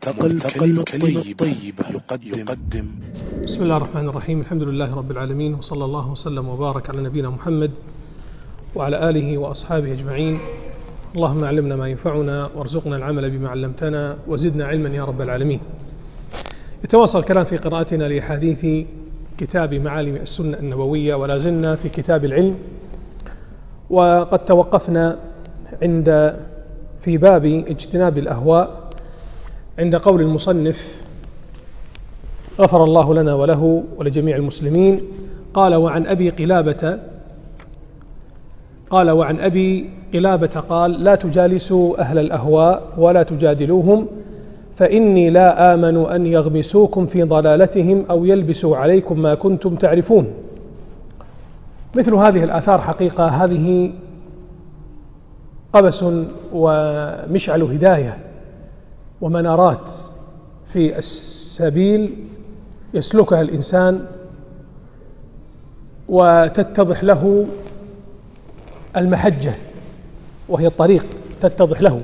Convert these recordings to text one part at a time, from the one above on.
الكلمة الطيبة يقدم. بسم الله الرحمن الرحيم. الحمد لله رب العالمين، وصلى الله وسلم وبارك على نبينا محمد وعلى آله وأصحابه أجمعين. اللهم علمنا ما ينفعنا وارزقنا العمل بما علمتنا وزدنا علما يا رب العالمين. يتواصل الكلام في قراءتنا لحديث كتاب معالم السنة النبوية، ولا زلنا في كتاب العلم، وقد توقفنا في باب اجتناب الأهواء عند قول المصنف غفر الله لنا وله ولجميع المسلمين. قال وعن أبي قلابة قال لا تجالسوا أهل الأهواء ولا تجادلوهم، فإني لا آمن أن يغمسوكم في ضلالتهم أو يلبسوا عليكم ما كنتم تعرفون. مثل هذه الآثار حقيقة هذه قبس ومشعل هداية ومنارات في السبيل يسلكها الإنسان وتتضح له المحجة، وهي الطريق تتضح له،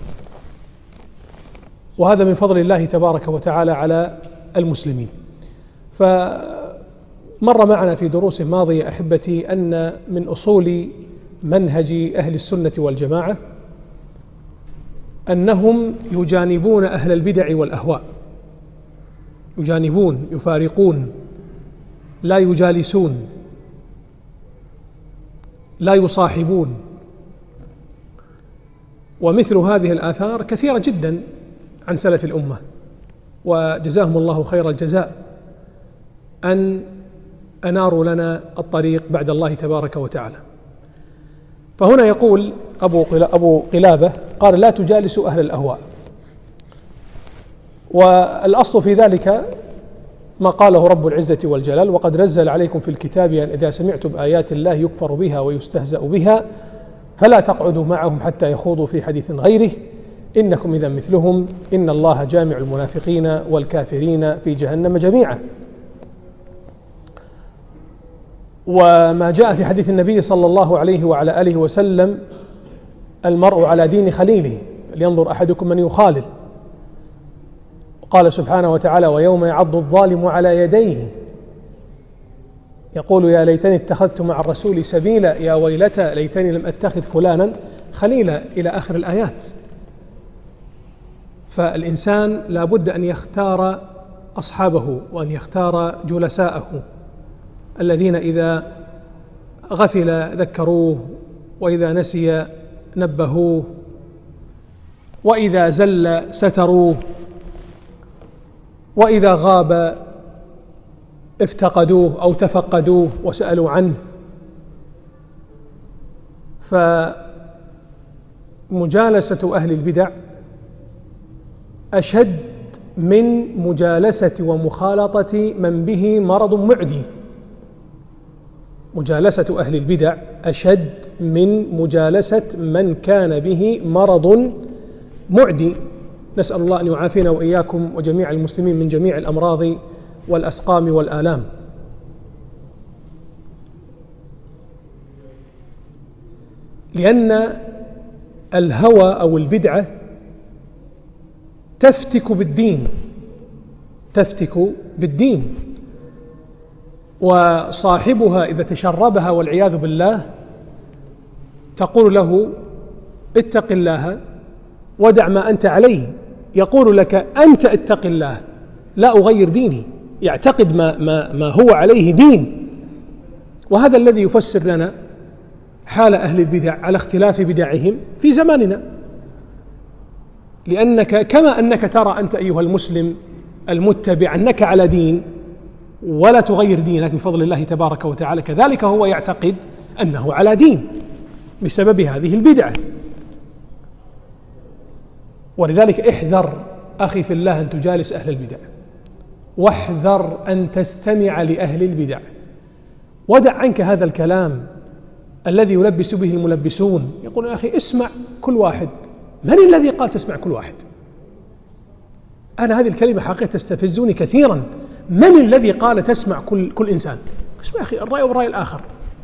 وهذا من فضل الله تبارك وتعالى على المسلمين. فمر معنا في دروس ماضية أحبتي أن من أصول منهج أهل السنة والجماعة أنهم يجانبون أهل البدع والأهواء، يجانبون، يفارقون، لا يجالسون، لا يصاحبون. ومثل هذه الآثار كثيرة جدا عن سلف الأمة، وجزاهم الله خير الجزاء أن أناروا لنا الطريق بعد الله تبارك وتعالى. فهنا يقول أبو قلابة قال لا تجالسوا أهل الأهواء، والأصل في ذلك ما قاله رب العزة والجلال وقد نزل عليكم في الكتاب أن إذا سمعتم آيات الله يكفر بها ويستهزأ بها فلا تقعدوا معهم حتى يخوضوا في حديث غيره إنكم إذا مثلهم إن الله جامع المنافقين والكافرين في جهنم جميعا. وما جاء في حديث النبي صلى الله عليه وعلى آله وسلم المرء على دين خليله فلينظر أحدكم من يخالل. قال سبحانه وتعالى ويوم يعض الظالم على يديه يقول يا ليتني اتخذت مع الرسول سبيلا يا ويلتى ليتني لم أتخذ فلانا خليلا إلى آخر الآيات. فالإنسان لا بد أن يختار أصحابه وأن يختار جلساءه الذين إذا غفل ذكروه، وإذا نسي نبهوه، وإذا زل ستروه، وإذا غاب افتقدوه أو تفقدوه وسألوا عنه. فمجالسة أهل البدع أشد من مجالسة ومخالطة من به مرض معدي. مجالسة أهل البدع أشد من مجالسة من كان به مرض معدي. نسأل الله أن يعافينا وإياكم وجميع المسلمين من جميع الأمراض والأسقام والآلام. لأن الهوى أو البدعة تفتك بالدين، وصاحبها إذا تشربها والعياذ بالله تقول له اتق الله ودع ما أنت عليه، يقول لك أنت اتق الله لا أغير ديني، يعتقد ما هو عليه دين. وهذا الذي يفسر لنا حال أهل البدع على اختلاف بدعهم في زماننا. لأنك كما أنك ترى أنت أيها المسلم المتبع أنك على دين ولا تغير دينك بفضل الله تبارك وتعالى، كذلك هو يعتقد أنه على دين بسبب هذه البدعة. ولذلك احذر أخي في الله أن تجالس أهل البدع، واحذر أن تستمع لأهل البدع، ودع عنك هذا الكلام الذي يلبس به الملبسون. يقول يا أخي اسمع كل واحد. من الذي قال تسمع كل واحد؟ أنا هذه الكلمة حقيقة تستفزني كثيرا. من الذي قال تسمع كل إنسان؟ اسمع أخي الرأي والرأي الآخر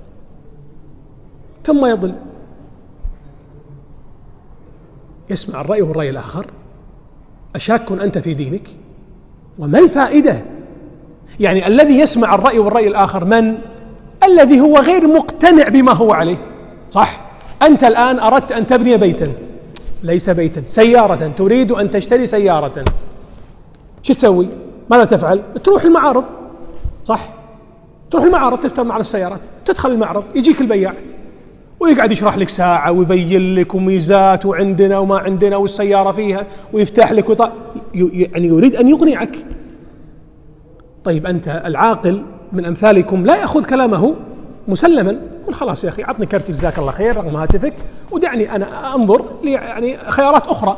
ثم يضل. يسمع الرأي والرأي الآخر أشاك أنت في دينك؟ وما الفائدة؟ يعني الذي يسمع الرأي والرأي الآخر من؟ الذي هو غير مقتنع بما هو عليه. صح؟ أنت الآن أردت أن تبني بيتا، ليس بيتا، سيارة، تريد أن تشتري سيارة، شو تسوي؟ ماذا تفعل؟ تروح المعارض. صح؟ تروح المعارض، تفتح معرض السيارات، تدخل المعرض، يجيك البياع ويقعد يشرح لك ساعة ويبين لك وميزات وعندنا وما عندنا والسيارة فيها، ويفتح لك يعني يريد أن يقنعك. طيب أنت العاقل من أمثالكم لا يأخذ كلامه مسلما، قل خلاص يا أخي عطني كرتي جزاك الله خير رقم هاتفك ودعني أنا أنظر يعني خيارات أخرى.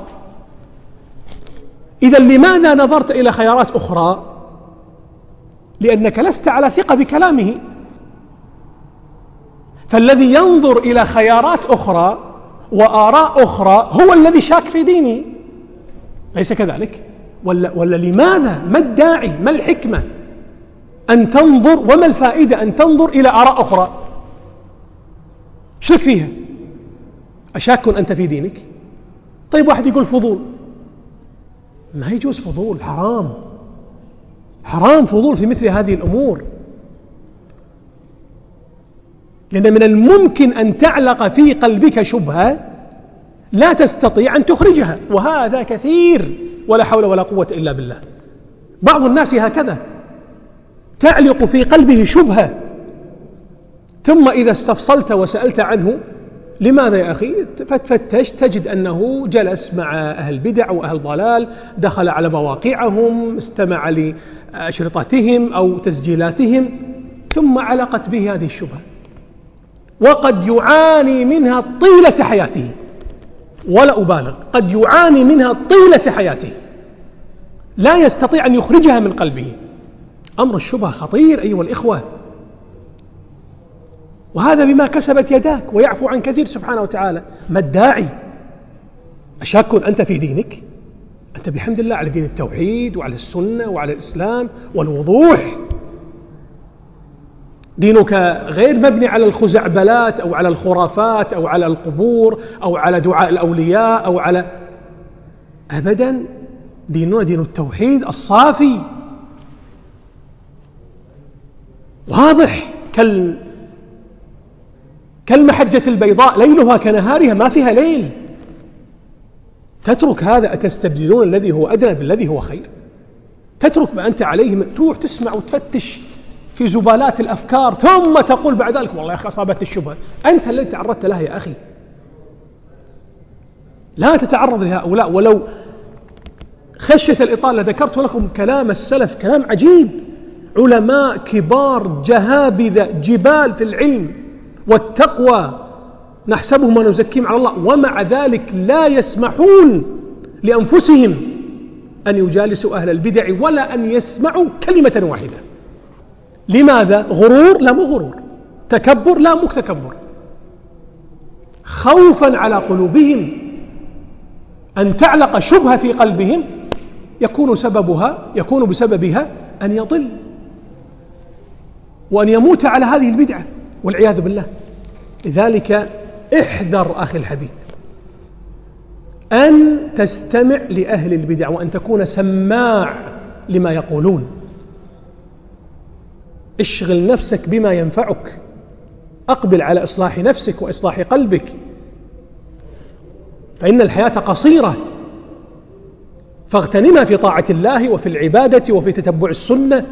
إذا لماذا نظرت إلى خيارات أخرى؟ لأنك لست على ثقة بكلامه. فالذي ينظر إلى خيارات أخرى وآراء أخرى هو الذي شاك في دينه، ليس كذلك؟ ولا لماذا؟ ما الداعي؟ ما الحكمة أن تنظر، وما الفائدة أن تنظر إلى آراء أخرى؟ شك فيها. أشاك أنت في دينك؟ طيب واحد يقول فضول، ما يجوز فضول، حرام، حرام فضول في مثل هذه الأمور، لأن من الممكن أن تعلق في قلبك شبهة لا تستطيع أن تخرجها، وهذا كثير ولا حول ولا قوة إلا بالله. بعض الناس هكذا تعلق في قلبه شبهة، ثم إذا استفصلت وسألت عنه لماذا يا أخي فتشت تجد أنه جلس مع أهل بدع وأهل ضلال، دخل على مواقعهم، استمع لأشرطتهم أو تسجيلاتهم، ثم علقت به هذه الشبهة، وقد يعاني منها طيلة حياته، ولا أبالغ، قد يعاني منها طيلة حياته، لا يستطيع أن يخرجها من قلبه. أمر الشبهة خطير أيها الإخوة، وهذا بما كسبت يداك، ويعفو عن كثير سبحانه وتعالى. ما الداعي؟ أشاك أنت في دينك؟ أنت بحمد الله على دين التوحيد وعلى السنة وعلى الإسلام والوضوح. دينك غير مبني على الخزعبلات أو على الخرافات أو على القبور أو على دعاء الأولياء أو على أبدا. ديننا دين التوحيد الصافي واضح كالمحجة البيضاء، ليلها كنهارها، ما فيها ليل. تترك هذا، أتستبدلون الذي هو أدنى بالذي هو خير؟ تترك ما أنت عليه، تروح تسمع وتفتش في زبالات الأفكار، ثم تقول بعد ذلك والله يا أخي أصابت الشبهة. أنت الذي تعرضت لها يا أخي، لا تتعرض لهؤلاء. ولو خشية الإطالة ذكرت لكم كلام السلف، كلام عجيب، علماء كبار جهابذة جبال في العلم والتقوى، نحسبهم ونزكيهم على الله، ومع ذلك لا يسمحون لأنفسهم أن يجالسوا أهل البدع ولا أن يسمعوا كلمة واحدة. لماذا؟ غرور؟ لا، مو غرور. تكبر؟ لا، مو تكبر. خوفا على قلوبهم أن تعلق شبهة في قلبهم يكون بسببها أن يضل وأن يموت على هذه البدعة والعياذ بالله. لذلك احذر أخي الحبيب أن تستمع لأهل البدع وأن تكون سماع لما يقولون. اشغل نفسك بما ينفعك، أقبل على إصلاح نفسك وإصلاح قلبك، فإن الحياة قصيرة، فاغتنمها في طاعة الله وفي العبادة وفي تتبع السنة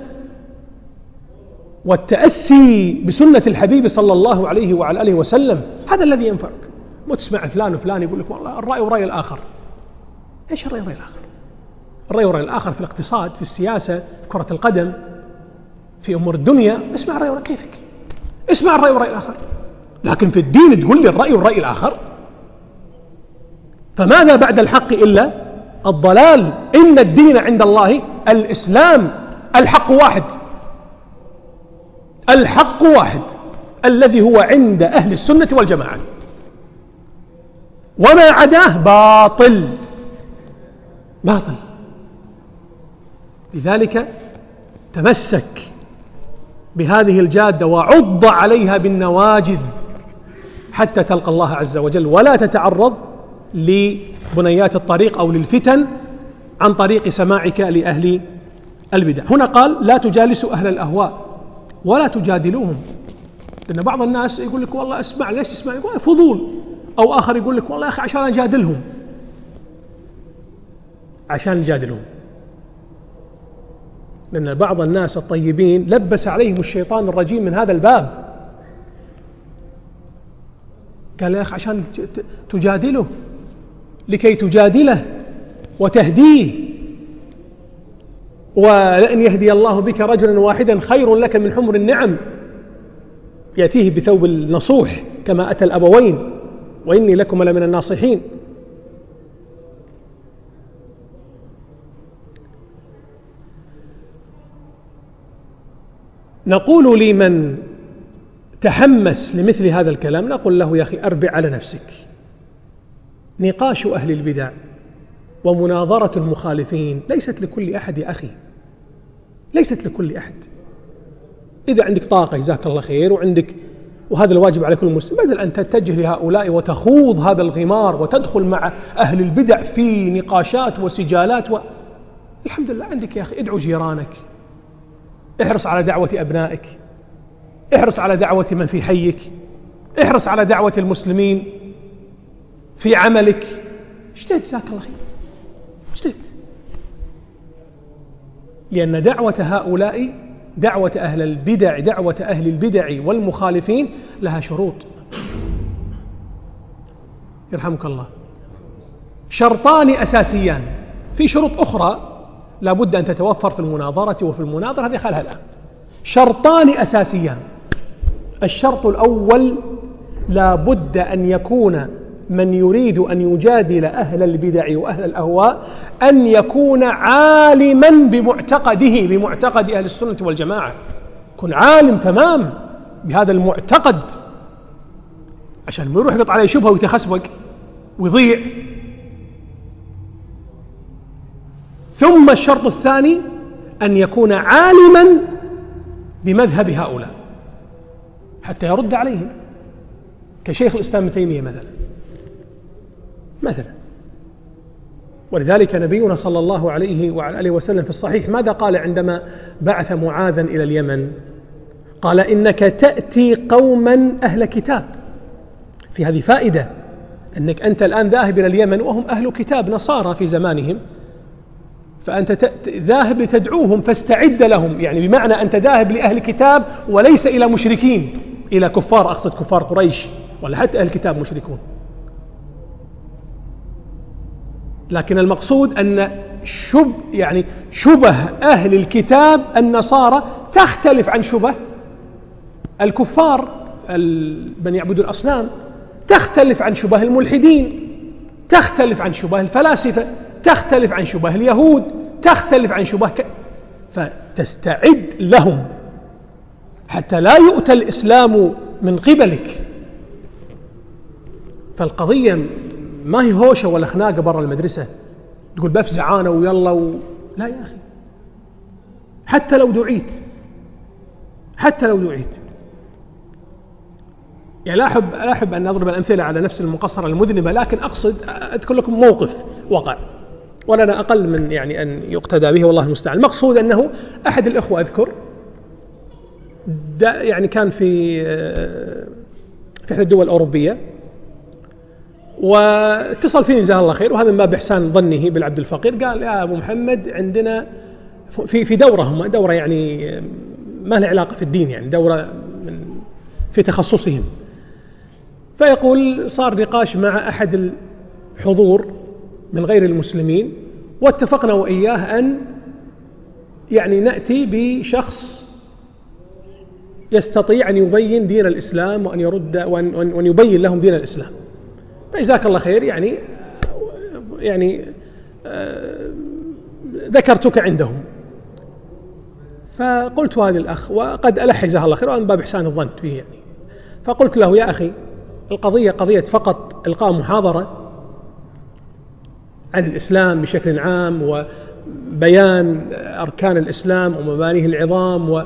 والتأسي بسنة الحبيب صلى الله عليه وعلى آله وسلم. هذا الذي ينفعك. وتسمع فلان وفلان يقول لك والله الرأي ورأي الآخر. إيش الرأي ورأي الآخر؟ الرأي ورأي الآخر في الاقتصاد، في السياسة، في كرة القدم، في أمور الدنيا. اسمع الرأي ورأي، كيفك اسمع الرأي ورأي الآخر، لكن في الدين تقول لي الرأي والرأي الآخر؟ فماذا بعد الحق إلا الضلال؟ إن الدين عند الله الإسلام. الحق واحد، الحق واحد الذي هو عند أهل السنة والجماعة، وما عداه باطل باطل. لذلك تمسك بهذه الجادة وعض عليها بالنواجذ حتى تلقى الله عز وجل، ولا تتعرض لبنيات الطريق أو للفتن عن طريق سماعك لأهل البدع. هنا قال لا تجالسوا أهل الأهواء ولا تجادلوهم، لأن بعض الناس يقول لك والله اسمع، ليش تسمع؟ يقول فضول. أو آخر يقول لك والله يا أخي عشان أجادلهم، عشان نجادلهم. لأن بعض الناس الطيبين لبس عليهم الشيطان الرجيم من هذا الباب، قال يا أخي عشان تجادله، لكي تجادله وتهديه، ولئن يهدي الله بك رجلا واحدا خير لك من حمر النعم، يأتيه بثوب النصوح كما أتى الأبوين وإني لكم لمن الناصحين. نقول لمن تحمس لمثل هذا الكلام، نقول له يا أخي أربع على نفسك. نقاش أهل البدع ومناظرة المخالفين ليست لكل أحد يا أخي، ليست لكل أحد. إذا عندك طاقة جزاك الله خير وهذا الواجب على كل مسلم، بدل أن تتجه لهؤلاء وتخوض هذا الغمار وتدخل مع أهل البدع في نقاشات وسجالات الحمد لله عندك يا أخي ادعو جيرانك، احرص على دعوة أبنائك، احرص على دعوة من في حيك، احرص على دعوة المسلمين في عملك، اجتهد جزاك الله خير، اجتهد. لأن دعوة هؤلاء، دعوة أهل البدع، دعوة أهل البدع والمخالفين لها شروط، يرحمك الله، شرطان أساسيان. في شروط أخرى لا بد أن تتوفر في المناظرة وفي المناظرة، هذه خلها الآن. شرطان أساسيان: الشرط الأول لا بد أن يكون من يريد أن يجادل أهل البدع وأهل الأهواء أن يكون عالما بمعتقد أهل السنة والجماعة، يكون عالم تمام بهذا المعتقد عشان ما يروح يقطع عليه شبهة ويتخسبق ويضيع. ثم الشرط الثاني أن يكون عالما بمذهب هؤلاء حتى يرد عليهم، كشيخ الإسلام ابن تيمية مثلا. ولذلك نبينا صلى الله عليه وعلى آله وسلم في الصحيح ماذا قال عندما بعث معاذا إلى اليمن؟ قال إنك تأتي قوما أهل كتاب. في هذه فائدة، أنك أنت الآن ذاهب إلى اليمن وهم أهل كتاب نصارى في زمانهم، فأنت ذاهب لتدعوهم فاستعد لهم، يعني بمعنى أنت ذاهب لأهل كتاب وليس إلى مشركين، إلى كفار، أقصد كفار قريش ولا حتى أهل الكتاب مشركون. لكن المقصود أن شبه أهل الكتاب النصارى تختلف عن شبه الكفار من يعبدوا الأصنام، تختلف عن شبه الملحدين، تختلف عن شبه الفلاسفة، تختلف عن شبه اليهود، تختلف عن شبه فتستعد لهم حتى لا يؤتى الإسلام من قبلك. فالقضية ما هي هوشة ولا خناقة برا المدرسة تقول بفزع أنا ويلا لا يا أخي، حتى لو دعيت يعني لا أحب أن أضرب الأمثلة على نفس المقصرة المذنبة، لكن أقصد أذكر لكم موقف وقع ولنا أقل من يعني أن يقتدى به والله المستعان. المقصود أنه أحد الإخوة أذكر يعني كان في إحدى الدول الأوروبية، واتصل فيني جزاه الله خير، وهذا من باب إحسان ظنه بالعبد الفقير، قال يا أبو محمد عندنا في دورة يعني ما لها علاقة في الدين، يعني دورة في تخصصهم، فيقول صار نقاش مع أحد الحضور من غير المسلمين، واتفقنا وإياه أن يعني نأتي بشخص يستطيع أن يبين دين الإسلام وأن يرد وأن يبين لهم دين الإسلام. فجزاك الله خير يعني ذكرتك عندهم، فقلت هذا الأخ وقد ألح جزاه الله خير وأنا باب إحسان الظن فيه يعني، فقلت له يا أخي القضية قضية فقط إلقاء محاضرة عن الإسلام بشكل عام وبيان أركان الإسلام ومبانيه العظام وهذه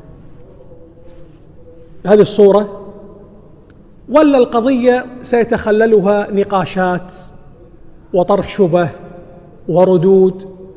الصورة، ولا القضية سيتخللها نقاشات وطرح شبه وردود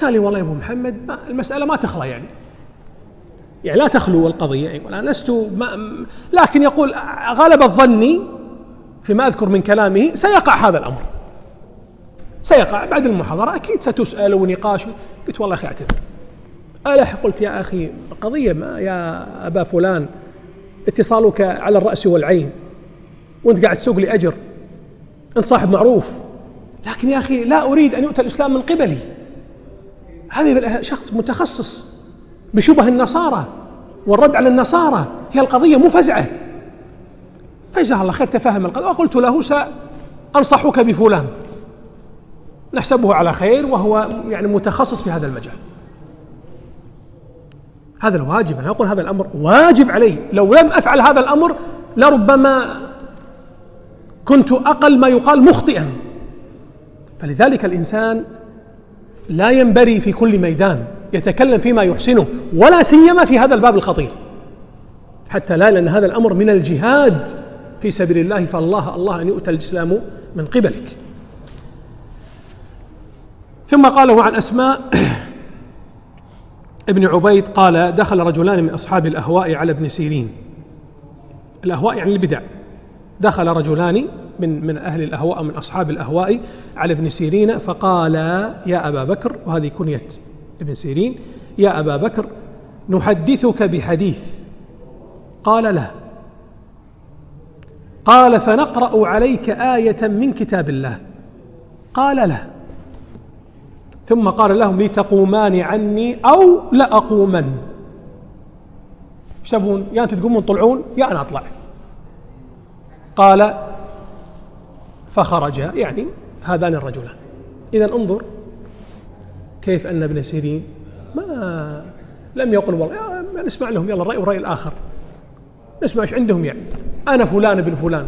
قال لي والله يا أبو محمد المسألة ما تخلى يعني لا تخلو القضية يعني أنا لست لكن يقول غلب ظني فيما أذكر من كلامه سيقع هذا الأمر، سيقع بعد المحاضرة أكيد ستسأل ونقاش. قلت والله أخي اعتذر. ألح قلت يا أخي قضية ما يا أبا فلان اتصالك على الرأس والعين وأنت قاعد تسوق لي أجر، أنت صاحب معروف، لكن يا أخي لا أريد أن يؤتى الإسلام من قبلي. هذه شخص متخصص بشبه النصارى والرد على النصارى، هي القضية مو فزعة. فجزاه الله خير تفهم القضية، وقلت له سأنصحك بفلان نحسبه على خير وهو يعني متخصص في هذا المجال. هذا الواجب، أنا أقول هذا الأمر واجب علي، لو لم أفعل هذا الأمر لربما كنت أقل ما يقال مخطئا. فلذلك الإنسان لا ينبري في كل ميدان يتكلم فيما يحسنه، ولا سيما في هذا الباب الخطير، حتى لا، لأن هذا الأمر من الجهاد في سبيل الله، فالله أن يؤتى الإسلام من قبلك. ثم قاله عن أسماء ابن عبيد قال دخل رجلان من أصحاب الأهواء على ابن سيرين. الأهواء يعني البدع. دخل رجلان من أهل الأهواء من أصحاب الأهواء على ابن سيرين فقال يا أبا بكر، وهذه كنية ابن سيرين، يا أبا بكر نحدثك بحديث. قال لا. قال فنقرأ عليك آية من كتاب الله. قال لا. ثم قال لهم لتقومان عني أو لأقومن. ايش تبون؟ يا أنتم تقومون طلعون يا أنا أطلع. قال فخرجا، يعني هذان الرجلان. إذا انظر كيف أن ابن سيرين ما لم يقل والله نسمع لهم يلا الرأي والرأي الآخر، نسمع ايش عندهم يعني أنا فلان ابن فلان.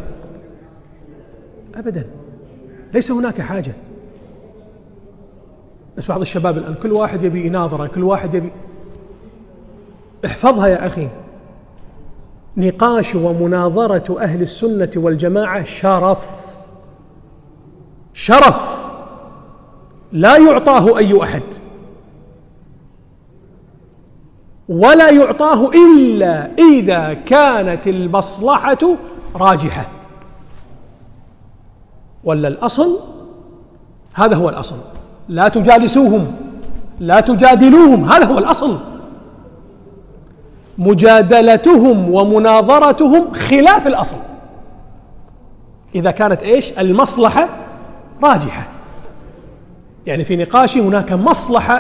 أبدا، ليس هناك حاجة. بس بعض الشباب الآن كل واحد يبي يناظره، كل واحد يبي. احفظها يا أخي، نقاش ومناظرة أهل السنة والجماعة شرف لا يعطاه أي أحد، ولا يعطاه إلا إذا كانت المصلحة راجحة، ولا الأصل هذا هو الأصل. لا تجالسوهم، لا تجادلوهم، هذا هو الأصل. مجادلتهم ومناظرتهم خلاف الأصل إذا كانت إيش؟ المصلحة راجحة، يعني في نقاش هناك مصلحة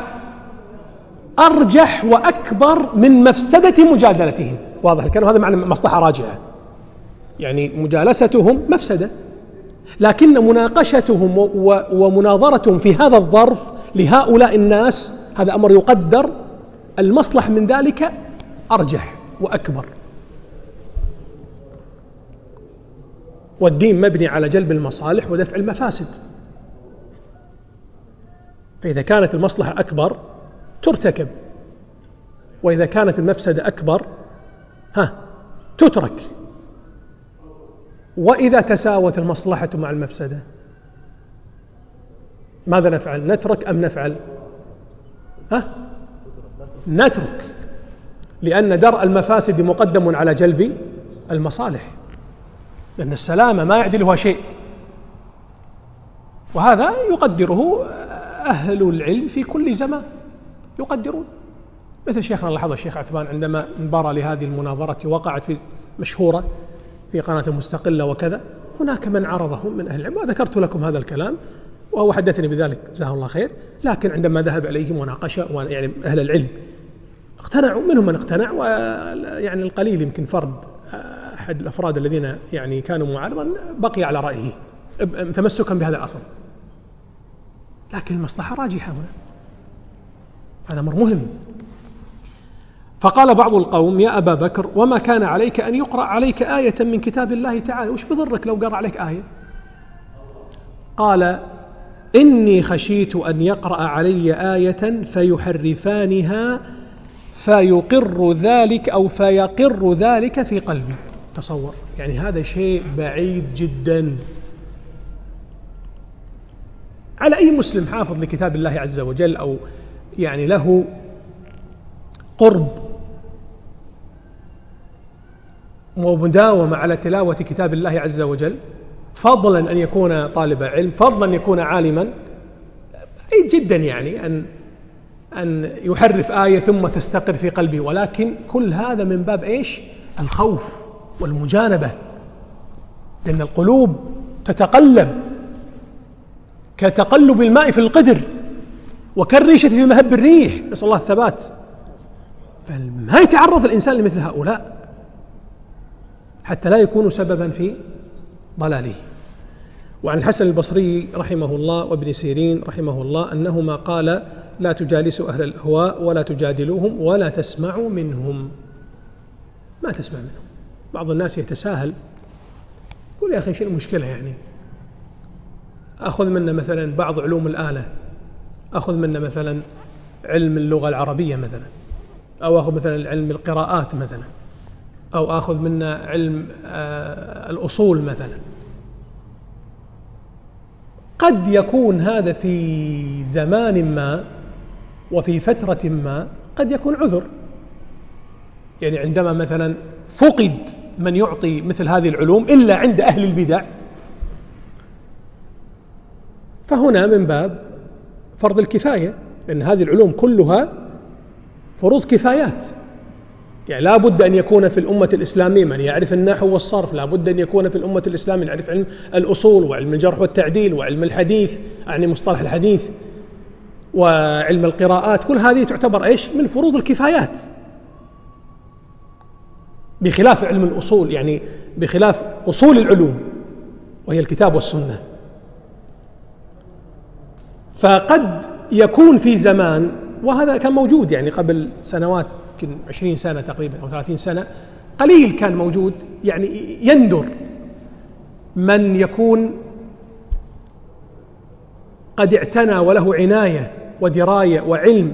أرجح وأكبر من مفسدة مجادلتهم. واضح الكلام؟ هذا معنى مصلحة راجحة، يعني مجالستهم مفسدة، لكن مناقشتهم ومناظرتهم في هذا الظرف لهؤلاء الناس هذا أمر يقدر المصلح من ذلك أرجح وأكبر. والدين مبني على جلب المصالح ودفع المفاسد، فإذا كانت المصلحة أكبر ترتكب، وإذا كانت المفسدة أكبر تترك. وإذا تساوت المصلحة مع المفسدة ماذا نفعل؟ نترك أم نفعل؟ نترك، لأن درء المفاسد مقدم على جلب المصالح، لأن السلامة ما يعدلها شيء، وهذا يقدره أهل العلم في كل زمان يقدرون. مثل شيخنا لاحظ الشيخ عثمان عندما انبرى لهذه المناظرة وقعت في مشهورة في قناة مستقلة وكذا، هناك من عرضهم من أهل العلم، وذكرت لكم هذا الكلام وهو حدثني بذلك جزاه الله خير. لكن عندما ذهب عليهم وناقش يعني أهل العلم اقتنعوا، منهم من اقتنع، ويعني القليل يمكن فرد أحد الأفراد الذين يعني كانوا معارضا بقي على رأيه تمسكا بهذا الأصل، لكن المصلحة راجحة هنا، هذا أمر مهم. فقال بعض القوم يا أبا بكر وما كان عليك أن يقرأ عليك آية من كتاب الله تعالى، وش بضرك لو قرأ عليك آية؟ قال إني خشيت أن يقرأ علي آية فيحرفانها فيقر ذلك أو فيقر ذلك في قلبي. تصور، يعني هذا شيء بعيد جدا على أي مسلم حافظ لكتاب الله عز وجل، أو يعني له قرب ومداومة على تلاوة كتاب الله عز وجل، فضلا أن يكون طالب علم، فضلا أن يكون عالما، بعيد جدا يعني أن يحرف آية ثم تستقر في قلبه، ولكن كل هذا من باب إيش؟ الخوف والمجانبة، لأن القلوب تتقلب كتقلب الماء في القدر وكالريشة في مهب الريح، نسأل الله الثبات. فما يتعرض الإنسان لمثل هؤلاء حتى لا يكونوا سببا في ضلاله. وعن الحسن البصري رحمه الله وابن سيرين رحمه الله أنهما قال: لا تجالسوا أهل الأهواء ولا تجادلوهم ولا تسمعوا منهم. ما تسمع منهم. بعض الناس يتساهل يقول: يا أخي شيء المشكلة يعني، أخذ منا مثلا بعض علوم الآلة، أخذ منا مثلا علم اللغة العربية مثلا، أو أخذ مثلا علم القراءات مثلا، أو أخذ منا علم الأصول مثلا. قد يكون هذا في زمان ما وفي فترة ما قد يكون عذر، يعني عندما مثلا فقد من يعطي مثل هذه العلوم إلا عند أهل البدع، فهنا من باب فرض الكفاية، لأن هذه العلوم كلها فروض كفايات. يعني لا بد أن يكون في الأمة الإسلامية من يعرف النحو والصرف، لا بد أن يكون في الأمة الإسلامية من يعرف علم الأصول وعلم الجرح والتعديل وعلم الحديث، يعني مصطلح الحديث، وعلم القراءات. كل هذه تعتبر إيش؟ من فروض الكفايات، بخلاف علم الأصول، يعني بخلاف أصول العلوم وهي الكتاب والسنة. فقد يكون في زمان، وهذا كان موجود يعني قبل سنوات، يمكن 20 سنة تقريبا أو 30 سنة، قليل كان موجود، يعني يندر من يكون قد اعتنى وله عناية ودراية وعلم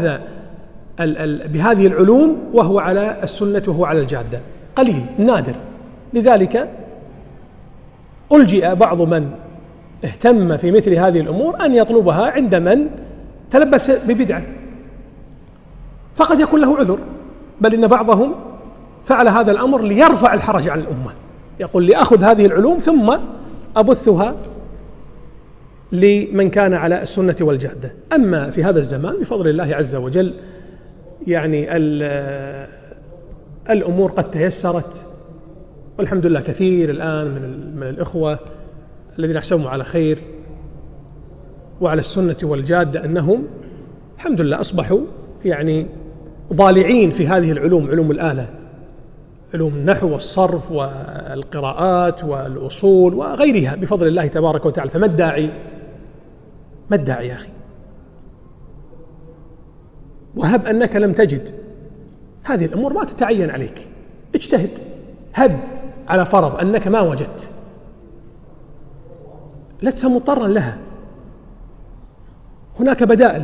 بهذه العلوم وهو على السنة وهو على الجادة، قليل نادر. لذلك ألجئ بعض من اهتم في مثل هذه الأمور أن يطلبها عند من تلبس ببدعة، فقد يكون له عذر، بل إن بعضهم فعل هذا الأمر ليرفع الحرج عن الأمة، يقول لأخذ هذه العلوم ثم أبثها لمن كان على السنة والجادة. أما في هذا الزمان بفضل الله عز وجل يعني الأمور قد تيسرت، والحمد لله كثير الآن من الإخوة الذين أحسبهم على خير وعلى السنة والجادة أنهم الحمد لله أصبحوا يعني ضالعين في هذه العلوم، علوم الآلة، علوم النحو والصرف والقراءات والأصول وغيرها بفضل الله تبارك وتعالى. فما الداعي؟ ما الداعي يا أخي؟ وهب أنك لم تجد، هذه الأمور ما تتعين عليك، اجتهد. هب على فرض أنك ما وجدت، لست مضطرا لها، هناك بدائل،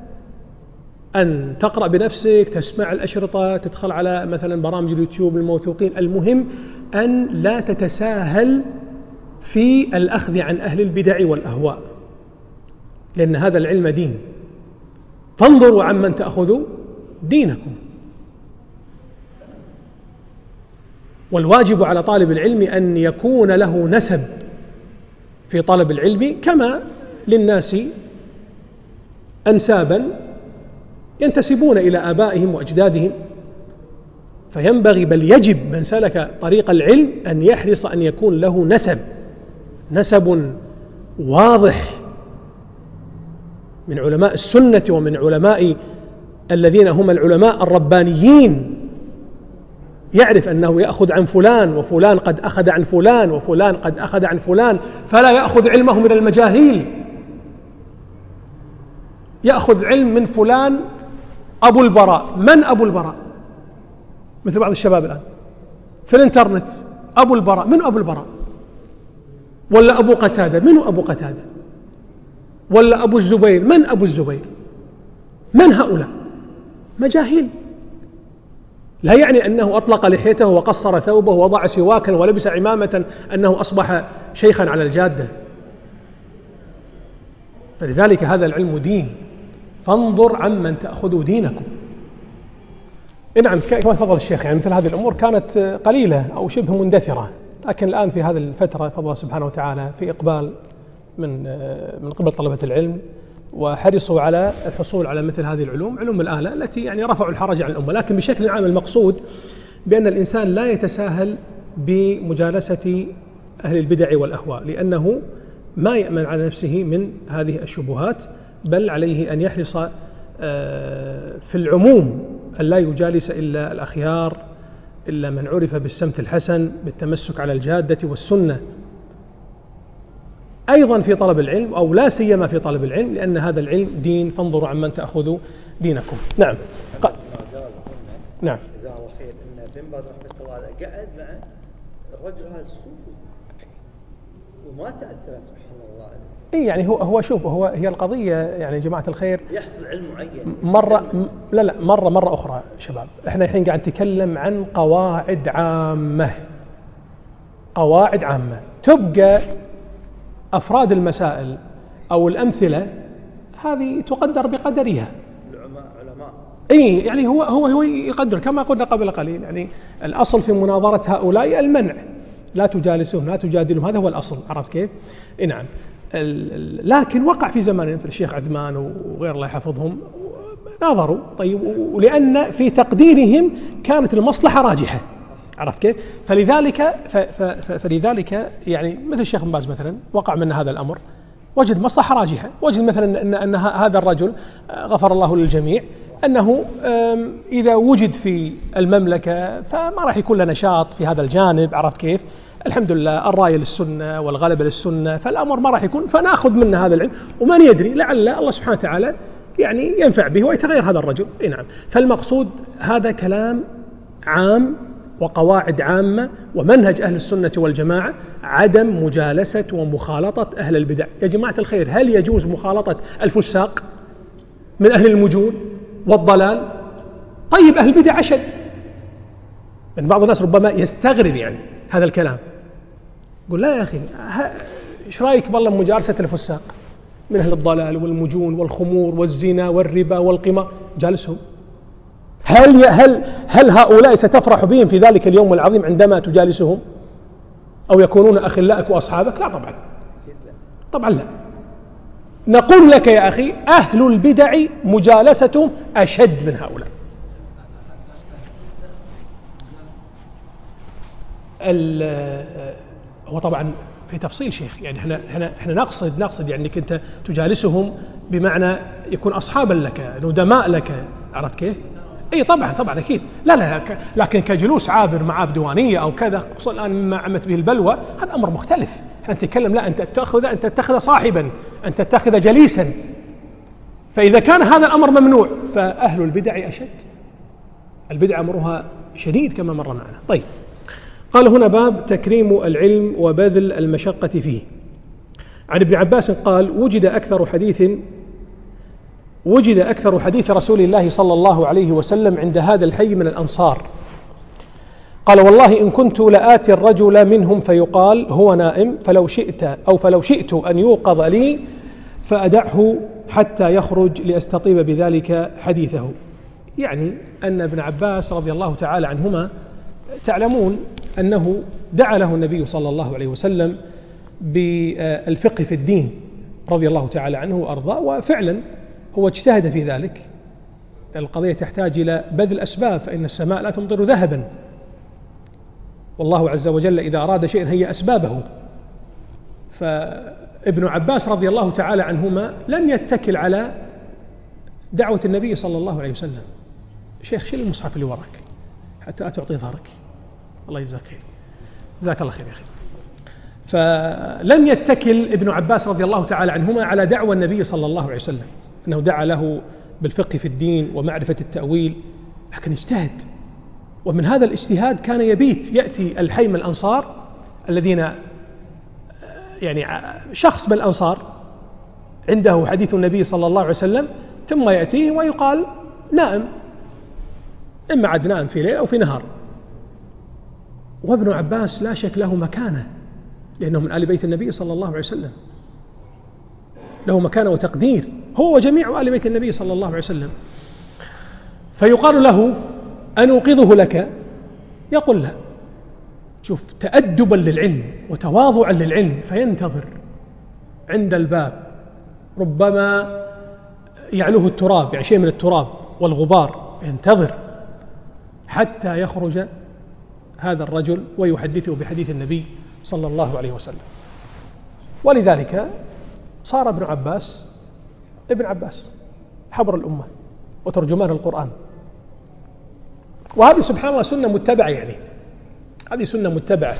أن تقرأ بنفسك، تسمع الأشرطة، تدخل على مثلا برامج اليوتيوب الموثوقين. المهم أن لا تتساهل في الأخذ عن أهل البدع والأهواء، لأن هذا العلم دين، فانظروا عمن تأخذوا دينكم. والواجب على طالب العلم أن يكون له نسب في طلب العلم، كما للناس أنسابا ينتسبون إلى آبائهم وأجدادهم. فينبغي بل يجب من سلك طريق العلم أن يحرص أن يكون له نسب واضح من علماء السنة ومن علماء الذين هم العلماء الربانيين، يعرف أنه يأخذ عن فلان وفلان قد أخذ عن فلان وفلان قد أخذ عن فلان، فلا يأخذ علمه من المجاهيل، يأخذ علم من فلان أبو البراء. من أبو البراء؟ مثل بعض الشباب الآن في الانترنت، أبو البراء، من أبو البراء؟ ولا أبو قتادة، من أبو قتادة؟ ولا أبو الزبير، من أبو الزبير؟ من هؤلاء؟ مجاهيل. لا يعني أنه أطلق لحيته وقصر ثوبه ووضع سواكا ولبس عمامة أنه أصبح شيخا على الجادة. فلذلك هذا العلم دين، فانظر عمن تأخذ دينكم. نعم كما تفضل الشيخ، يعني مثل هذه الأمور كانت قليلة أو شبه مندثرة، لكن الآن في هذه الفترة فضل الله سبحانه وتعالى في إقبال من قبل طلبة العلم، وحرصوا على الحصول على مثل هذه العلوم، علوم الآلة التي يعني رفعوا الحرج عن الأمة. لكن بشكل عام المقصود بأن الإنسان لا يتساهل بمجالسة أهل البدع والأهواء، لأنه ما يأمن على نفسه من هذه الشبهات، بل عليه أن يحرص في العموم أن لا يجالس إلا الأخيار، إلا من عرف بالسمت الحسن، بالتمسك على الجادة والسنة، أيضا في طلب العلم، أو لا سيما في طلب العلم، لأن هذا العلم دين، فانظروا عمن تأخذوا دينكم. نعم. نعم. جزاه الله خير. إن بن باز رحمه الله قعد مع الرجل هذا الصوفي وما تأثر سبحان الله. إيه يعني هو شوف، هي القضية يعني جماعة الخير يحصل علم معين مرة أخرى شباب، إحنا الحين قاعد نتكلم عن قواعد عامة، تبقى أفراد المسائل أو الأمثلة هذه تقدر بقدرها. علماء. إيه يعني هو يقدر كما قلنا قبل قليل، يعني الأصل في مناظرة هؤلاء المنع، لا تجالسهم لا تجادلهم، هذا هو الأصل. عرفت كيف؟ إيه نعم. لكن وقع في زمان مثل الشيخ عثمان وغير الله يحفظهم ناظروا، طيب، ولأن في تقديرهم كانت المصلحة راجحة. عرفت كيف؟ فلذلك يعني مثل الشيخ بن باز مثلا وقع من هذا الأمر، وجد مصلحة راجحة، وجد مثلا أن هذا الرجل غفر الله للجميع أنه إذا وجد في المملكة فما راح يكون له نشاط في هذا الجانب. عرفت كيف؟ الحمد لله الراية للسنة والغلبة للسنة، فالأمر ما راح يكون، فنأخذ منه هذا العلم، ومن يدري لعل الله سبحانه وتعالى يعني ينفع به ويتغير هذا الرجل. نعم. فالمقصود هذا كلام عام وقواعد عامة، ومنهج أهل السنة والجماعة عدم مجالسة ومخالطة أهل البدع. يا جماعة الخير، هل يجوز مخالطة الفساق من أهل المجون والضلال؟ طيب أهل البدع أشد. من بعض الناس ربما يستغرب يعني هذا الكلام، يقول لا يا أخي إيش رأيك بالله مجالسة الفساق من أهل الضلال والمجون والخمور والزنا والربا والقمار؟ جالسهم. هل هؤلاء ستفرح بهم في ذلك اليوم العظيم عندما تجالسهم أو يكونون أخلاءك وأصحابك؟ لا طبعا لا. نقول لك يا أخي أهل البدع مجالستهم أشد من هؤلاء. هو طبعا في تفصيل شيخ، يعني احنا نقصد يعني انك انت تجالسهم بمعنى يكون أصحابا لك، ندماء لك. عرفت كيف؟ اي طبعا اكيد. لا لكن كجلوس عابر مع ديوانيه او كذا، خصوصا الان مما عمت به البلوى، هذا امر مختلف. احنا نتكلم لا، انت تتخذ صاحبا، ان تتخذ جليسا. فاذا كان هذا الامر ممنوع فاهل البدع اشد. البدع امرها شديد كما مر معنا. طيب، قال هنا باب تكريم العلم وبذل المشقة فيه. عن ابن عباس قال وجد أكثر حديث رسول الله صلى الله عليه وسلم عند هذا الحي من الأنصار. قال والله إن كنت لآتي الرجل منهم فيقال هو نائم فلو شئت أن يوقظ لي فأدعه حتى يخرج لأستطيب بذلك حديثه. يعني أن ابن عباس رضي الله تعالى عنهما تعلمون أنه دعا له النبي صلى الله عليه وسلم بالفقه في الدين رضي الله تعالى عنه وأرضاه، وفعلا هو اجتهد في ذلك. القضية تحتاج إلى بذل أسباب، فإن السماء لا تمطر ذهبا، والله عز وجل إذا أراد شيئا هي أسبابه. فابن عباس رضي الله تعالى عنهما لم يتكل على دعوة النبي صلى الله عليه وسلم. شيخ شيل المصحف اللي وراك حتى لا تعطي ظهرك، الله يجزاك خير، جزاك الله خير يا أخي. فلم يتكل ابن عباس رضي الله تعالى عنهما على دعوة النبي صلى الله عليه وسلم أنه دعا له بالفقه في الدين ومعرفة التأويل، لكن اجتهد. ومن هذا الاجتهاد كان يأتي الحي من الأنصار الذين يعني شخص من الأنصار عنده حديث النبي صلى الله عليه وسلم، ثم يأتيه ويقال نائم، إما عاد نائم في ليل أو في نهار. وابن عباس لا شك له مكانة، لأنه من آل بيت النبي صلى الله عليه وسلم، له مكانة وتقدير. هو وجميع آل بيت النبي صلى الله عليه وسلم. فيقال له أنوقظه لك؟ يقول لا. شوف، تأدبا للعلم وتواضعا للعلم، فينتظر عند الباب، ربما يعلوه التراب، يعني شيء من التراب والغبار، ينتظر حتى يخرج هذا الرجل ويحدثه بحديث النبي صلى الله عليه وسلم. ولذلك صار ابن عباس حبر الأمة وترجمان القرآن. وهذه سبحان الله سنة متبعة، يعني هذه سنة متبعة،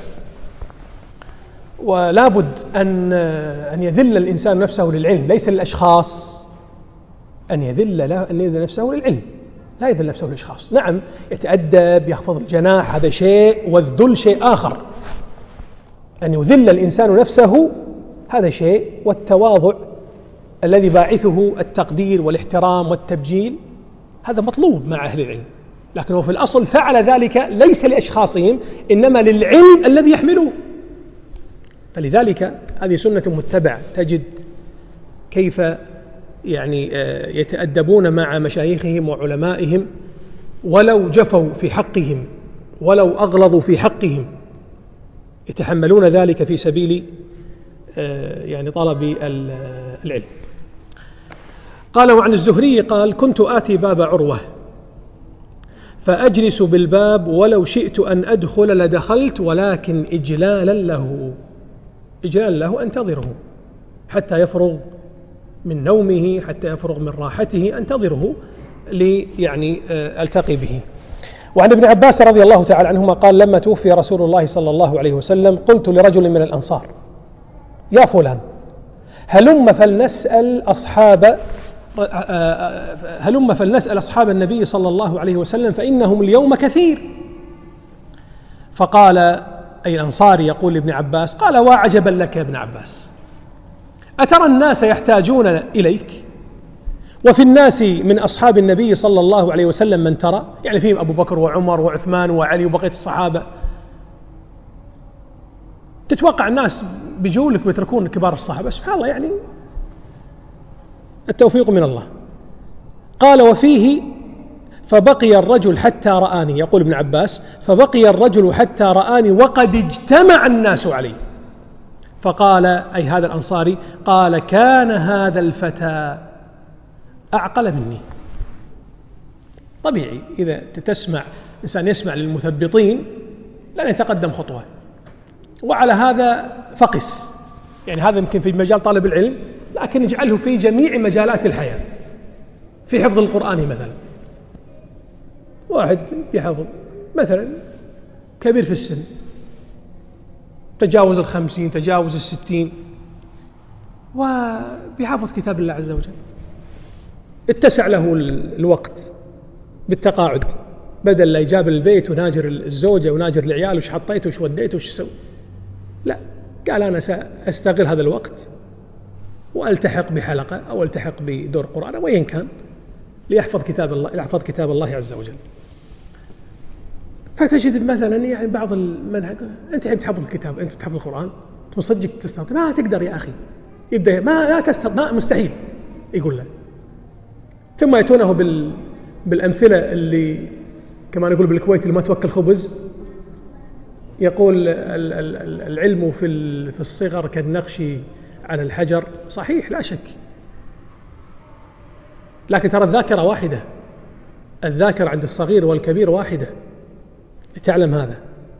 ولا بد أن يذل الإنسان نفسه للعلم، ليس للأشخاص، أن يذل نفسه للعلم، لا يذل نفسه للأشخاص. نعم يتأدب، يخفض الجناح، هذا شيء، والذل شيء آخر. أن يذل الإنسان نفسه هذا شيء، والتواضع الذي باعثه التقدير والاحترام والتبجيل هذا مطلوب مع أهل العلم، لكنه في الأصل فعل ذلك ليس لأشخاصهم، إنما للعلم الذي يحمله. فلذلك هذه سنة متبعة. تجد كيف يعني يتأدبون مع مشايخهم وعلمائهم، ولو جفوا في حقهم ولو أغلظوا في حقهم يتحملون ذلك في سبيل يعني طلب العلم. قال: وعن الزهري قال: كنت آتي باب عروة فأجلس بالباب ولو شئت أن أدخل لدخلت، ولكن إجلالا له أنتظره حتى يفرغ من نومه، حتى يفرغ من راحته، أنتظره يعني ألتقي به. وعن ابن عباس رضي الله تعالى عنهما قال: لما توفي رسول الله صلى الله عليه وسلم قلت لرجل من الأنصار: يا فلان، هلم فلنسأل أصحاب النبي صلى الله عليه وسلم فإنهم اليوم كثير. فقال، أي الأنصاري يقول لابن عباس، قال: وعجبا لك يا ابن عباس، أترى الناس يحتاجون إليك وفي الناس من أصحاب النبي صلى الله عليه وسلم من ترى، يعني فيهم أبو بكر وعمر وعثمان وعلي وبقية الصحابة، تتوقع الناس بيجولك ويتركون كبار الصحابة؟ سبحان الله، يعني التوفيق من الله. قال: وفيه فبقي الرجل حتى رآني، يقول ابن عباس: فبقي الرجل حتى رآني وقد اجتمع الناس عليه. فقال، أي هذا الأنصاري، قال: كان هذا الفتى أعقل مني. طبيعي إذا تسمع إنسان يسمع للمثبطين لن يتقدم خطوة، وعلى هذا فقس، يعني هذا يمكن في مجال طالب العلم، لكن اجعله في جميع مجالات الحياة. في حفظ القرآن مثلا، واحد يحفظ مثلا كبير في السن، تجاوز 50 تجاوز 60، وبيحفظ كتاب الله عز وجل، اتسع له الوقت بالتقاعد، بدل لا يجاب البيت وناجر الزوجة وناجر العيال وش حطيته وش وديته وش سوي، لا، قال أنا سأستغل هذا الوقت وألتحق بحلقة أو ألتحق بدور قرآن وين كان، ليحفظ كتاب الله عز وجل. فتجد مثلا يعني بعض المنهج، أنت حين تحفظ الكتاب، أنت تحفظ القرآن، تصدق تستطيع؟ ما تقدر يا أخي، يبدأ لا تستطيع، مستحيل، يقول له. ثم يأتونه بالأمثلة اللي كما نقول بالكويت اللي ما توكل خبز، يقول العلم في الصغر كالنقش على الحجر. صحيح لا شك، لكن ترى الذاكرة واحدة، الذاكرة عند الصغير والكبير واحدة، تعلم هذا.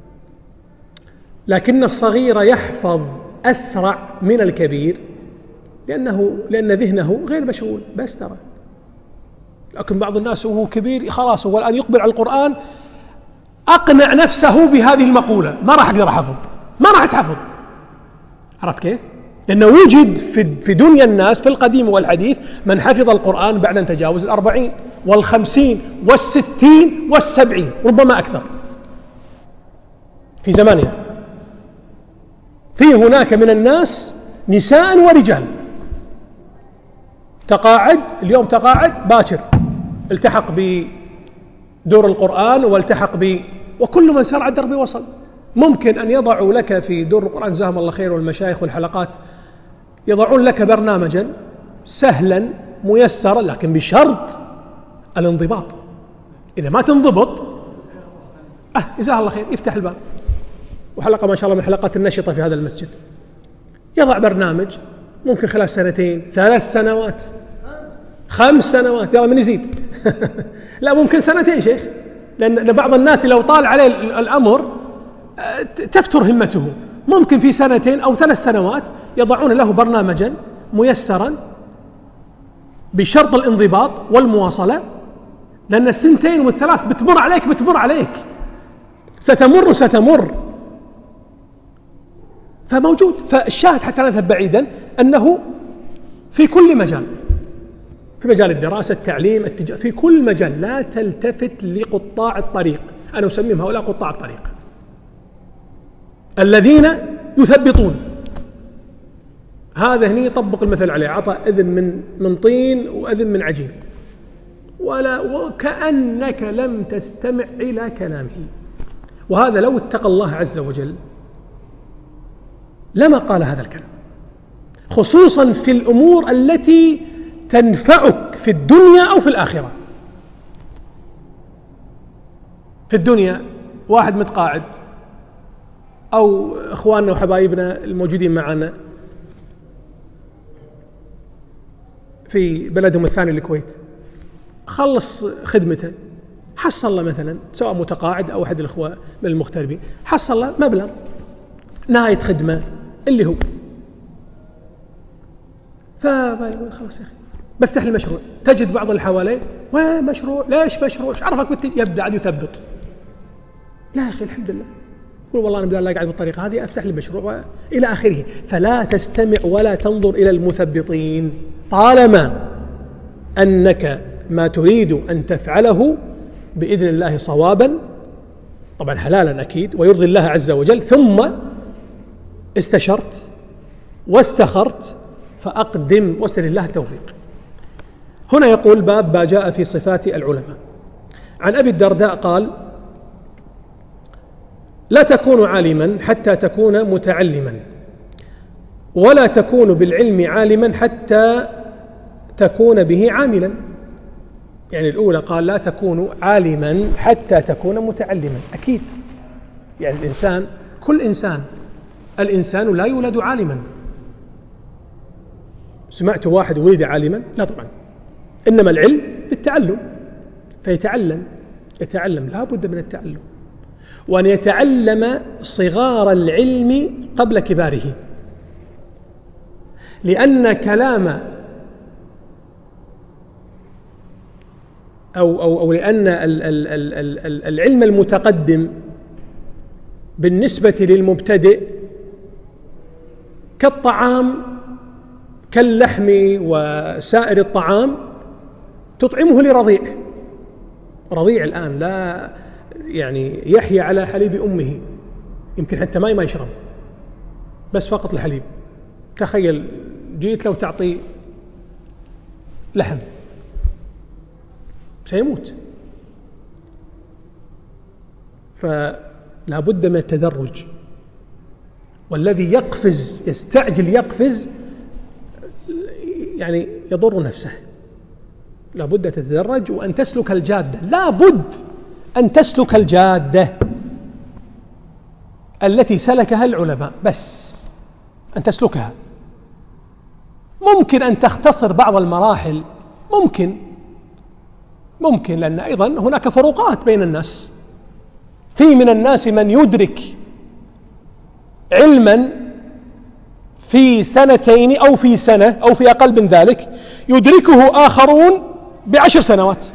لكن الصغير يحفظ أسرع من الكبير لأن ذهنه غير مشغول بس ترى. لكن بعض الناس وهو كبير خلاص هو الآن يقبل على القرآن، أقنع نفسه بهذه المقولة، ما راح أقدر أحفظ، ما راح أتحفظ. عرفت كيف؟ لأنه وجد في دنيا الناس في القديم والحديث من حفظ القرآن بعد أن تجاوز 40 و50 و60 و70 ربما أكثر في زماننا. في هناك من الناس نساء ورجال تقاعد اليوم، تقاعد باكر، التحق بدور القرآن والتحق وكل من سار على الدرب وصل. ممكن أن يضعوا لك في دور القرآن جزاهم الله خير والمشايخ والحلقات، يضعون لك برنامجا سهلا ميسرة، لكن بشرط الانضباط. إذا ما تنضبط جزاه الله خير يفتح الباب. وحلقة ما شاء الله من حلقات النشطة في هذا المسجد، يضع برنامج ممكن خلال 2 3 سنوات 5 سنوات، يلا من يزيد لا ممكن 2 شيخ، لأن بعض الناس لو طال عليه الأمر تفتر همته. ممكن في 2 أو 3 سنوات يضعون له برنامجا ميسرا بشرط الانضباط والمواصلة، لأن 2 و3 بتمر عليك ستمر. فموجود. فالشاهد حتى لا نذهب بعيدا أنه في كل مجال، في مجال الدراسة، التعليم، التجارة، في كل مجال لا تلتفت لقطاع الطريق. أنا أسميهم هؤلاء قطاع الطريق الذين يثبطون. هذا هني يطبق المثل عليه، عطى إذن من طين وإذن من عجين، وكأنك لم تستمع إلى كلامه. وهذا لو اتقى الله عز وجل لما قال هذا الكلام، خصوصا في الأمور التي تنفعك في الدنيا أو في الآخرة. في الدنيا واحد متقاعد أو إخواننا وحبايبنا الموجودين معنا في بلدهم الثاني الكويت، خلص خدمته، حصل له مثلا سواء متقاعد أو أحد الإخوة من المغتربين، حصل له مبلغ نهاية خدمة اللي هو، فيقول خلاص يا أخي بفتح المشروع. تجد بعض اللي حواليه وين مشروع؟ ليش مشروع؟ ايش عرفك؟ يبدأ عاد يثبط. لا يا أخي الحمد لله، يقول والله أنا بدي الله قاعد بالطريقة هذه أفتح لي مشروع إلى آخره. فلا تستمع ولا تنظر إلى المثبطين طالما أنك ما تريد أن تفعله بإذن الله صوابا، طبعا حلالا أكيد ويرضي الله عز وجل، ثم استشرت واستخرت فأقدم واسأل الله التوفيق. هنا يقول باب ما جاء في صفات العلماء. عن أبي الدرداء قال: لا تكون عالما حتى تكون متعلما، ولا تكون بالعلم عالما حتى تكون به عاملا. يعني الأولى قال لا تكون عالما حتى تكون متعلما. أكيد يعني الإنسان، كل إنسان، الإنسان لا يولد عالما. سمعت واحد ولد عالما؟ لا طبعا، إنما العلم بالتعلم، فيتعلم لا بد من التعلم، وأن يتعلم صغار العلم قبل كباره، لأن كلام أو لأن العلم المتقدم بالنسبة للمبتدئ كالطعام، كاللحم وسائر الطعام تطعمه لرضيع. رضيع الآن لا يعني يحيى على حليب أمه، يمكن حتى ما يشرب، بس فقط الحليب. تخيل جيت لو تعطي لحم سيموت. فلا بد من التدرج، والذي يقفز يستعجل يقفز يعني يضر نفسه. لا بد تتدرج وأن تسلك الجادة، لا بد أن تسلك الجادة التي سلكها العلماء، بس أن تسلكها. ممكن أن تختصر بعض المراحل، ممكن لأن أيضا هناك فروقات بين الناس. في من الناس من يدرك علما في 2 أو في سنة أو في أقل من ذلك، يدركه آخرون ب10 سنوات.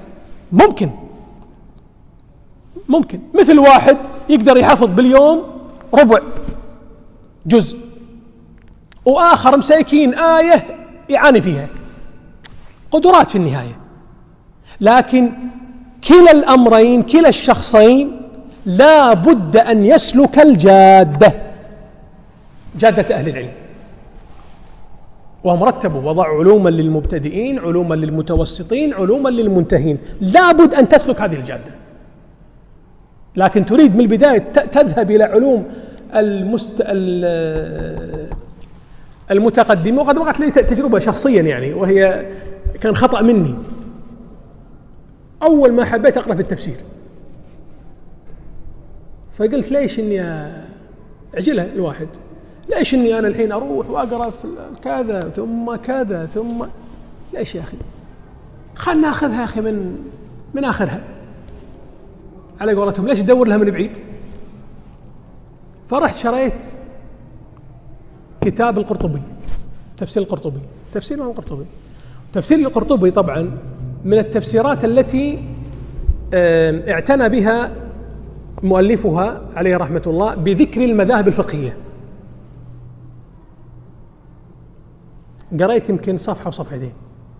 ممكن مثل واحد يقدر يحفظ باليوم ربع جزء، وآخر مساكين آية يعاني فيها. قدرات في النهاية، لكن كلا الأمرين، كلا الشخصين لا بد أن يسلك الجادة، جادة أهل العلم، ومرتب وضع علوما للمبتدئين، علوما للمتوسطين، علوما للمنتهين. لا بد أن تسلك هذه الجادة. لكن تريد من البداية تذهب إلى علوم المتقدمة. وقد وقعت لي تجربة شخصيا يعني، وهي كان خطأ مني. أول ما حبيت أقرأ في التفسير فقلت ليش إني أعجلها الواحد، ليش إني أنا الحين أروح وأقرأ في كذا ثم كذا ثم، ليش يا أخي خلنا ناخذها يا أخي من آخرها على قولتهم، ليش تدور لها من بعيد؟ فرحت شريت كتاب القرطبي، تفسير القرطبي، تفسير الإمام القرطبي. تفسير القرطبي طبعا من التفسيرات التي اعتنى بها مؤلفها عليه رحمة الله بذكر المذاهب الفقهية. قرأت يمكن صفحة وصفحتين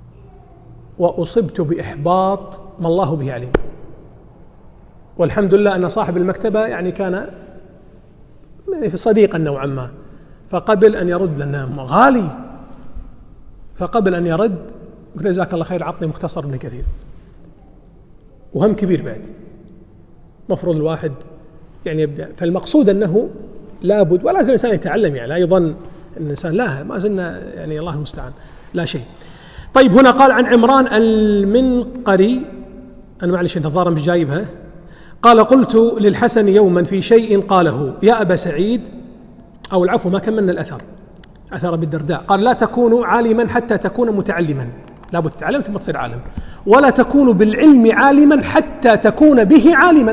وأصبت بإحباط ما الله به عليم، والحمد لله أن صاحب المكتبة يعني كان في صديقا نوعا ما، فقبل أن يرد لأنه غالي، فقبل أن يرد قلت جزاك الله خير عطني مختصر ابن كثير، وهم كبير بعد مفروض الواحد يعني يبدأ. فالمقصود أنه لابد ولا زال الإنسان يتعلم، يعني لا يظن أن الإنسان لا ما زلنا يعني الله المستعان لا شيء. طيب هنا قال عن عمران المنقري، أنا معلش النظارة مش جايبها، قال قلت للحسن يوما في شيء قاله يا أبا سعيد، أو العفو ما كملنا الأثر، أثر بالدرداء، قال لا تكون عالما حتى تكون متعلما، لابد تتعلم ثم تصير عالم، ولا تكون بالعلم عالما حتى تكون به عالما.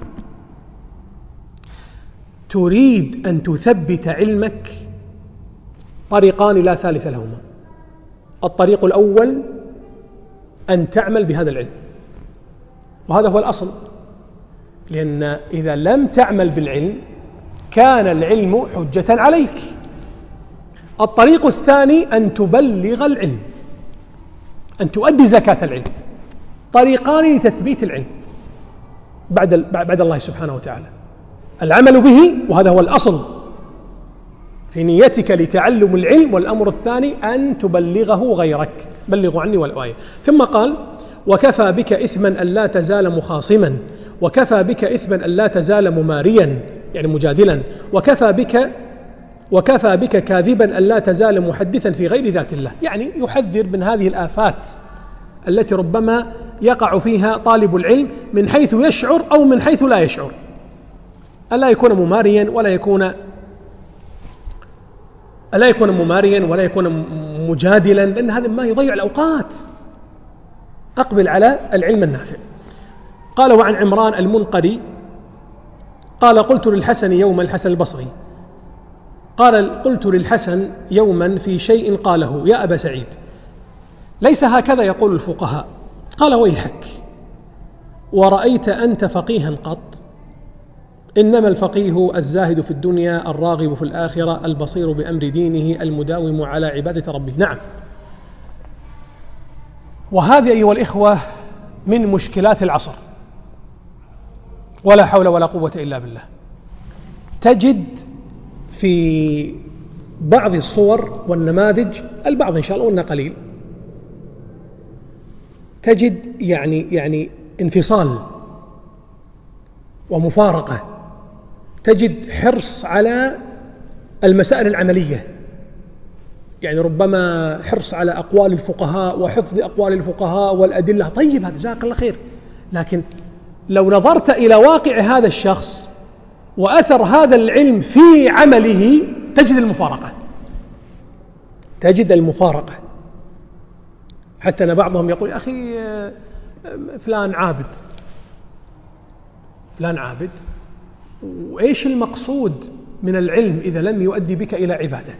تريد أن تثبت علمك طريقان لا ثالث لهما. الطريق الأول أن تعمل بهذا العلم، وهذا هو الأصل، لأن إذا لم تعمل بالعلم كان العلم حجة عليك. الطريق الثاني أن تبلغ العلم، أن تؤدي زكاة العلم. طريقان لتثبيت العلم بعد الله سبحانه وتعالى: العمل به، وهذا هو الأصل في نيتك لتعلم العلم، والأمر الثاني أن تبلغه غيرك، بلغوا عني ولو آية. ثم قال وكفى بك إثما أن لا تزال مخاصما، وكفى بك إثما أن لا تزال مماريا يعني مجادلا، وكفى بك كاذبا أن لا تزال محدثا في غير ذات الله، يعني يحذر من هذه الآفات التي ربما يقع فيها طالب العلم من حيث يشعر أو من حيث لا يشعر، ألا يكون مماريا ولا يكون مجادلا، لأن هذا ما يضيع الأوقات. أقبل على العلم النافع. قال وعن عمران المنقري قال قلت للحسن يوما، الحسن البصري قال قلت للحسن يوما في شيء قاله يا أبا سعيد، ليس هكذا يقول الفقهاء. قال ويحك، ورأيت أنت فقيها قط؟ إنما الفقيه الزاهد في الدنيا الراغب في الآخرة البصير بأمر دينه المداوم على عبادة ربه. نعم، وهذه أيها الإخوة من مشكلات العصر، ولا حول ولا قوة إلا بالله. تجد في بعض الصور والنماذج، البعض إن شاء الله وإنه قليل، تجد يعني انفصال ومفارقة، تجد حرص على المسائل العملية، يعني ربما حرص على أقوال الفقهاء وحفظ أقوال الفقهاء والأدلة. طيب هذا جزاك الله خير، لكن لو نظرت إلى واقع هذا الشخص وأثر هذا العلم في عمله تجد المفارقة. حتى أن بعضهم يقول يا أخي فلان عابد، وإيش المقصود من العلم إذا لم يؤدي بك إلى عبادة؟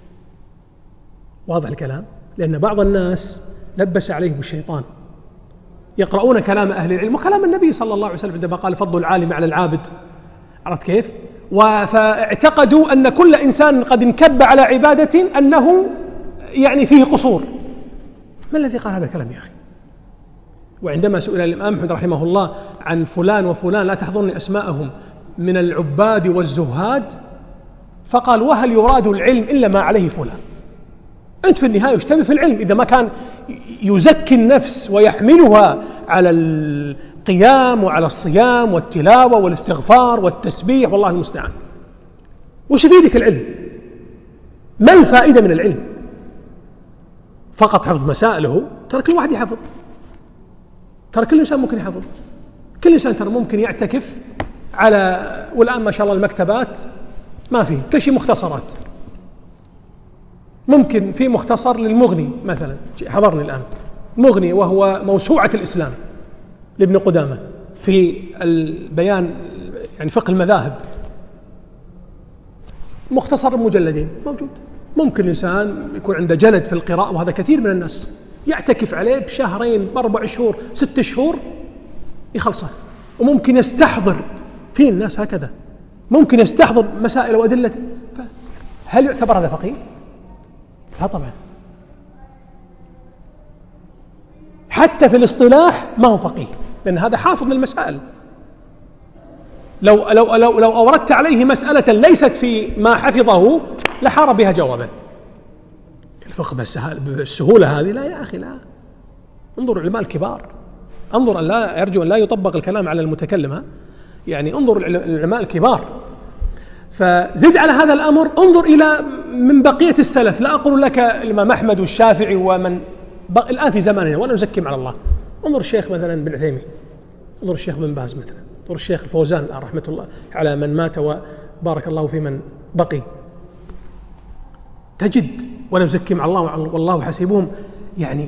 واضح الكلام؟ لأن بعض الناس لبس عليهم الشيطان، يقرؤون كلام أهل العلم وكلام النبي صلى الله عليه وسلم عندما قال فضل العالم على العابد، عرفت كيف؟ فاعتقدوا أن كل إنسان قد انكب على عبادة أنه يعني فيه قصور. ما الذي قال هذا الكلام يا أخي؟ وعندما سئل الإمام أحمد رحمه الله عن فلان وفلان لا تحضرني أسماءهم من العباد والزهاد، فقال وهل يراد العلم إلا ما عليه فلان؟ أنت في النهاية اشتغل في العلم، إذا ما كان يزكي النفس ويحملها على القيام وعلى الصيام والتلاوة والاستغفار والتسبيح والله المستعان، وش يفيدك العلم؟ ما الفائدة من العلم؟ فقط حفظ مسائله، ترى كل واحد يحفظ، ترى كل إنسان ممكن يحفظ، كل إنسان ترى ممكن يعتكف على، والآن ما شاء الله المكتبات ما فيه كل شيء مختصرات، ممكن في مختصر للمغني مثلا حضرني الآن مغني وهو موسوعة الإسلام لابن قدامة في البيان يعني فقه المذاهب، مختصر مجلدين موجود، ممكن الإنسان يكون عنده جلد في القراءة، وهذا كثير من الناس يعتكف عليه بشهرين ب4 شهور 6 شهور يخلصه، وممكن يستحضر في الناس هكذا، ممكن يستحضر مسائل وأدلة، هل يعتبر هذا فقيه؟ لا طبعا، حتى في الاصطلاح ما هو فقيه، لأن هذا حافظ للمسائل. لو أوردت عليه مسألة ليست في ما حفظه لحار بها جوابا. الفقه بالسهولة هذه لا يا أخي، لا. انظر العلماء الكبار، انظر أن لا يرجو أن لا يطبق الكلام على المتكلم، يعني انظر العلماء الكبار. فزد على هذا الأمر انظر إلى من بقية السلف، لا أقول لك الإمام أحمد والشافعي ومن الآن في زماننا ولا نزكي على الله، انظر الشيخ مثلا بن عثيمين، انظر الشيخ بن باز مثلا، انظر الشيخ الفوزان رحمة الله على من مات وبارك الله في من بقي، تجد ولا نزكي على الله والله حسيبهم، يعني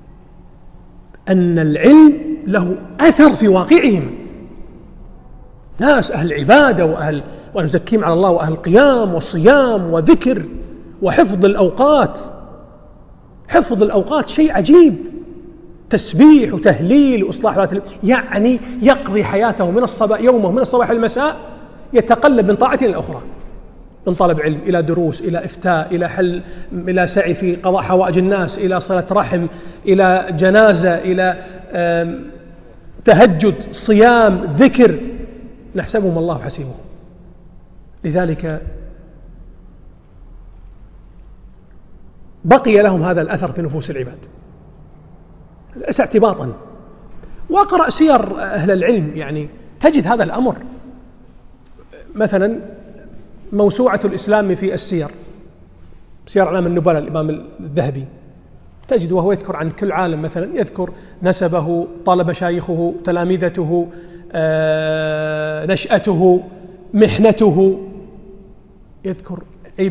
أن العلم له أثر في واقعهم، ناس أهل عبادة وأهل ونزكيهم على الله وأهل قيام وصيام وذكر وحفظ الأوقات. حفظ الأوقات شيء عجيب، تسبيح وتهليل وإصلاح ذات، يعني يقضي حياته من الصباح يومه من الصباح المساء يتقلب من طاعة إلى الأخرى، من طلب علم إلى دروس إلى إفتاء إلى حل إلى سعي في قضاء حوائج الناس إلى صلة رحم إلى جنازة إلى تهجد صيام ذكر، نحسبهم الله حسيبهم. لذلك بقي لهم هذا الأثر في نفوس العباد، ليس اعتباطا. وقرأ سير أهل العلم يعني تجد هذا الأمر، مثلا موسوعة الإسلام في السير، سير أعلام النبلاء الإمام الذهبي، تجد وهو يذكر عن كل عالم، مثلا يذكر نسبه، طلب مشايخه، تلامذته، نشأته، محنته، يذكر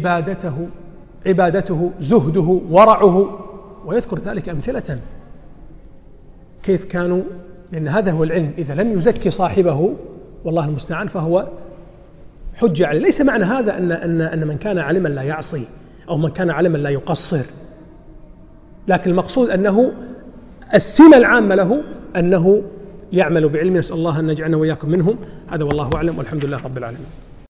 عبادته، زهده، ورعه، ويذكر ذلك أمثلة كيف كانوا، لأن هذا هو العلم، إذا لم يزكي صاحبه والله المستعان فهو حجة عليه. ليس معنى هذا أن من كان عالما لا يعصي أو من كان عالما لا يقصر، لكن المقصود أنه السمة العامة له أنه يعمل بعلم، نسأل الله أن نجعلنا وإياكم منهم. هذا والله أعلم، والحمد لله رب العالمين.